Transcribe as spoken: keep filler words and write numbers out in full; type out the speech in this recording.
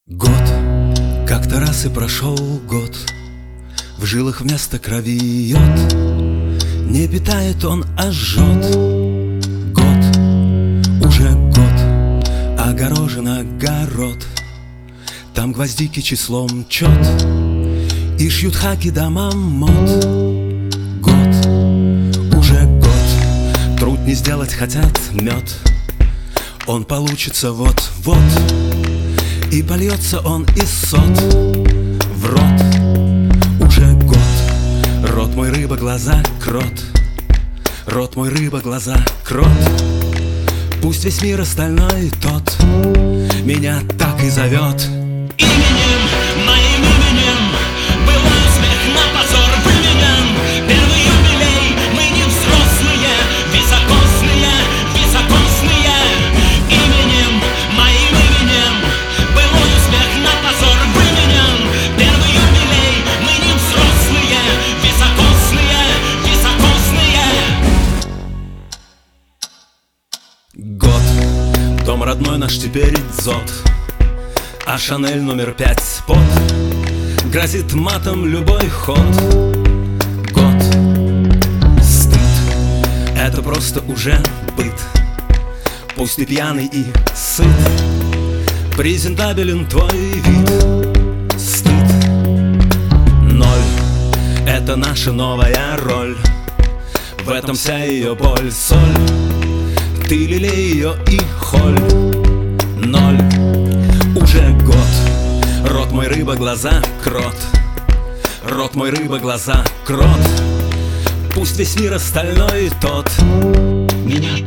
Год, как-то раз и прошел год, в жилах вместо крови йод. Не питает он, а жжет. Год, уже год, огорожен огород. Там гвоздики числом чет и шьют хаки домам мод. Год, уже год, труд не сделать хотят мед. Он получится вот-вот, и польется он из сот в рот. Уже год, рот мой рыба, глаза крот. Рот мой рыба, глаза крот. Пусть весь мир остальной тот меня так и зовет. Именем, моим именем был смех на позор выменен. Первый юбилей, мы не взрослые, високосные, високосные. Именем, моим именем был смех на позор выменен. Первый юбилей, мы не взрослые, високосные, високосные. Год, дом родной наш теперь дзот, а Шанель номер пять спот грозит матом любой ход. Год, стыд, это просто уже быт. Пусть ты пьяный и сыт, презентабелен твой вид. Стыд, ноль, это наша новая роль. В этом вся ее боль, соль. Ты лелей ее и холь. Ноль, уже год, рот мой рыба, глаза крот. Рот мой рыба, глаза крот. Пусть весь мир остальной тот меня